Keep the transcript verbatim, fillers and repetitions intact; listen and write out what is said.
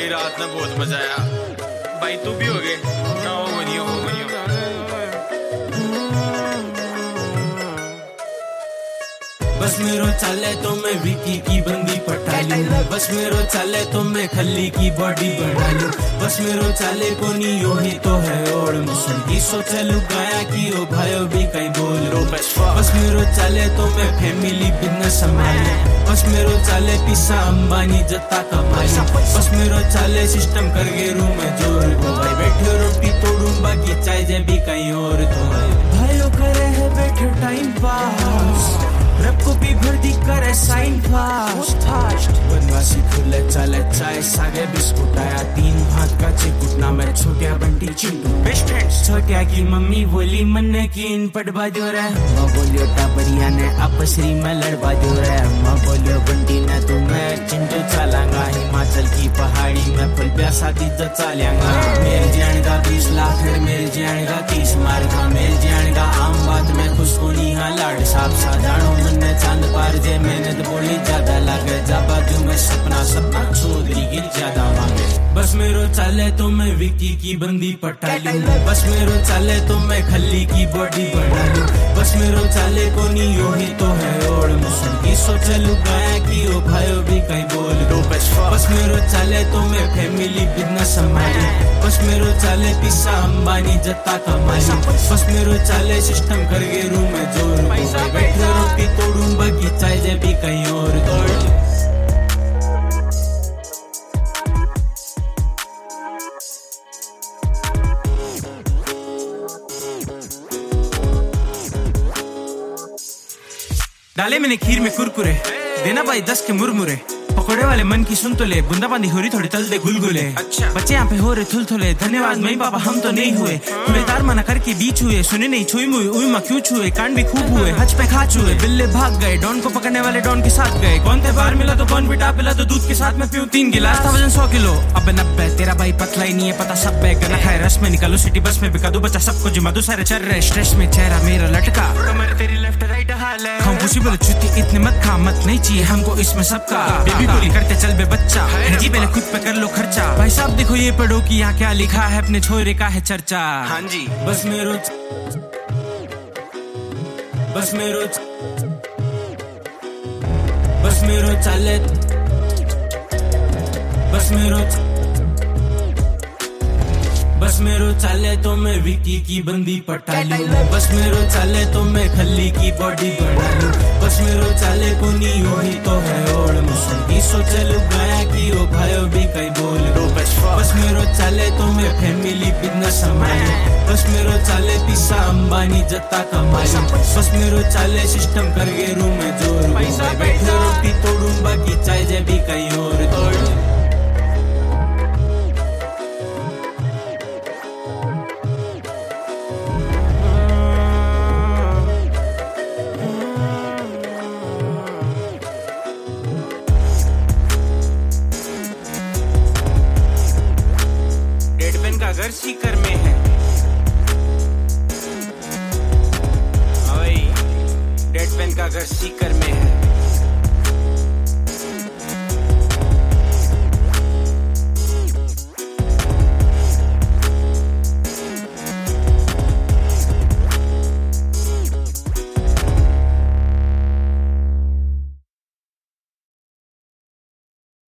भाई रात में बहुत मजा आया भाई, तू भी हो गए ना? हो बनियो हो बनियो। बस मेरो चाले तो मैं विकी की बंदी पटा लूं, बस मेरो चाले तो मैं खल्ली की बॉडी बढ़ा लूं, बस मेरो चाले को नहीं यो ही तो है और मुसन की सोचे लुगाया कि ओ भाइयों भी कहीं बोल रो। बस मेरो चाले तो मैं फैमिली बिजनेस संभालूं, बस मेरो चाले पिसा अंबानी जत्ता कमाई, बस मेरो चाले सिस्टम कर गे रू मैं जोर को भाई बैठे रोटी तोड़ूं बाकी चाय जे भी कहीं और तो भाइयों करे है बैठे टाइम पास, रब को भी भर्ती करे साइन फास्ट बनवासी खुले चले चाय सागे बिस्कुट आया तीन भात का चिकुटना में छोटिया बंटी चिंटू बेस्ट फ्रेंड्स। छोटिया की मम्मी बोली मन्ने की इन पटवा जो रे, माँ बोलियो टाबरिया ने आपसरी में लड़वा जो रे, माँ बोलियो बंटी ने तो मैं चिंटू चलांगा हिमाचल की पहाड़ी में फुल प्यासा दी जो चलेंगा। मेरे जान का बीस लाख है मेरे जान का तीस मार का, मेरे जान का आम बात में खुश को नहीं हाँ लाड साफ सा जानो ने चांद पार जे मेहनत बोली ज्यादा लागे जा बाजू में सपना सपना चौधरी की ज्यादा मांगे। बस मेरो चाले तो मैं विकी की बंदी पटा लूं, बस मेरो चाले तो मैं खल्ली की बॉडी बढ़ा लूं, बस मेरो चाले को नहीं यो ही तो है और मुसन की सोचे लुगाया कि ओ भाइयों भी कहीं बोल दो। बस मेरो चाले तो मैं फैमिली बिजनेस संभालूं, बस मेरो चाले पिसा अंबानी जत्ता कमाई, बस मेरो चाले सिस्टम कर गे रू मैं जोर बैठे रोटी तोड़ूं बाकी चाय जे भी कहीं और तोड़। डाले मैंने खीर में कुरकुरे, देना भाई दस के मुरमुरे, पकोड़े वाले मन की सुन तो ले, बूंदाबांदी हो रही थोड़ी तल दे गुलगुले। अच्छा बच्चे यहाँ पे हो रहे थुलथुले, धन्यवाद मई पापा हम तो नहीं हुए, खुलेदार मना करके बीच हुए, सुने नहीं छुई मुई उई माँ क्यों छुए, कांड भी खूब हुए हज पे खा चुए, बिल्ले भाग गए डॉन को पकड़ने वाले डॉन के साथ गए, कौन थे बाहर मिला तो कौन बिटा पिला तो दूध के साथ में पीऊं तीन गिलास था वजन सौ किलो। अब नब्बे तेरा भाई पतला ही नहीं है पता सब बैग गला खाए रस में निकालो सिटी बस में बिका दो बच्चा सबको जिमा दो सारे चल रहे स्ट्रेस में चेहरा मेरा लटका, तेरी लेफ्ट राइट हाल है हम खुशी बोले चुती इतने मत खा मत नहीं चाहिए हमको इसमें सबका, बेबी बोली करते चल बे बच्चा जी पहले खुद पे कर लो खर्चा, भाई साहब देखो ये पढ़ो कि यहाँ क्या लिखा है अपने छोरे का है चर्चा। हाँ जी बस मेरो बस मेरो बस मेरो चाले बस मेरो बस मेरो चाले तो मैं विकी की बंदी पटा लूं, बस मेरो चाले तो मैं खल्ली की बॉडी बढ़ा लूं, बस मेरो चाले को नहीं हो ही तो है और मुसन की सोचे लुगाया कि ओ भाइयों भी कहीं बोल दो। बस मेरो चाले तो मैं फैमिली बिजनेस संभालूं, बस मेरो चाले पिसा अंबानी जत्ता कमाई, बस मेरो चाले सिस्टम कर गे रू मैं जोर बैठे रोटी तोड़ूं बाकी चाय जे भी कहीं और तोड़। घर सीकर में है डेड पेन का घर सीकर में है।